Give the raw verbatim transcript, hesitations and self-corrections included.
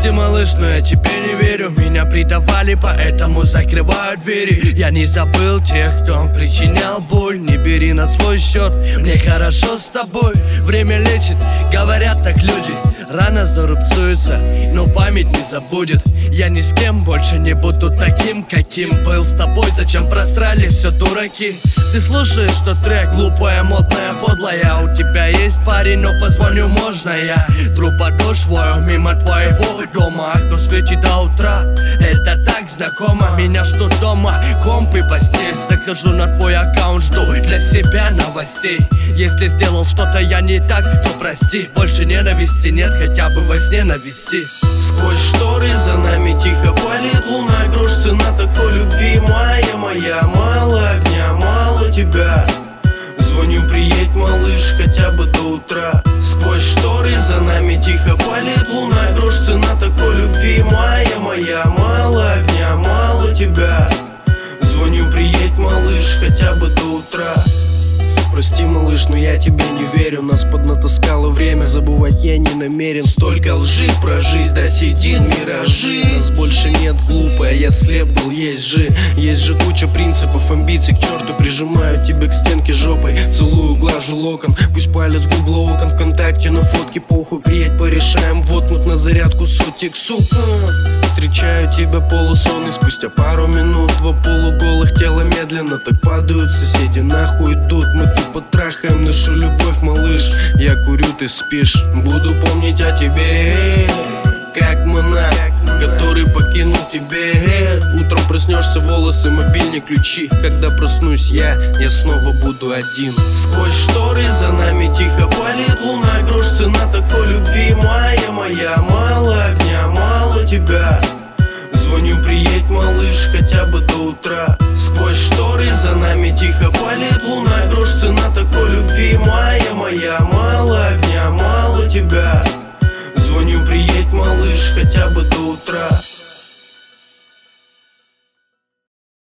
Прости, малыш, но я тебе не верю. Меня предавали, поэтому закрывают двери. Я не забыл тех, кто причинял боль. Не бери на свой счет, мне хорошо с тобой. Время лечит, говорят так люди. Рано зарубцуется, но память не забудет. Я ни с кем больше не буду таким, каким был с тобой. Зачем просрали все дураки? Ты слушаешь тот трек, глупая, модная, подлая. У тебя есть парень, но позвоню, можно я? Трубадур свою мимо твоего дома. Окно светит до утра, это так знакомо. Меня ждут дома, комп и постель. Захожу на твой аккаунт, жду для себя новостей. Если сделал что-то я не так, то прости. Больше ненависти нет, хотя бы во сне навести. Сквозь шторы за нами тихо палит луна. Грош цена такой любви моя, моя. Мало огня, мало тебя. Звоню, приедь, малыш, хотя бы до утра. Сквозь шторы за нами тихо палит луна. Грош цена такой любви моя, моя. Мало огня, мало тебя. Звоню, приедь, малыш, хотя бы до утра. Прости, малыш, но я тебе не верю. Нас поднатаскало время, забывать я не намерен. Столько лжи про жизнь, да сидит миражи. Нас больше нет, глупая, я слеп был, есть же. Есть же куча принципов, амбиций, к черту. Прижимаю тебя к стенке жопой, целую, глажу локон. Пусть палец гугла окон, ВКонтакте, но фотки похуй. Приедь, порешаем, воткнут на зарядку сотик, сука. Встречаю тебя полусон, и спустя пару минут два полуголых тела медленно так падают. Соседи нахуй идут, мы тупо трахаем нашу любовь, малыш. Я курю, ты спишь, буду помнить о тебе, как монах, который покинул тебе. Утром проснешься, волосы, мобильник, ключи. Когда проснусь я, я снова буду один. Сквозь шторы за нами тихо палит луна. Грош цена такой любви моя, моя. Мало огня, мало тебя. Звоню, приедь, малыш, хотя бы до утра. Сквозь шторы за нами тихо палит луна. Грош цена такой любви моя, моя. Мало огня, мало тебя. Звоню, приедь, малыш, хотя бы до утра.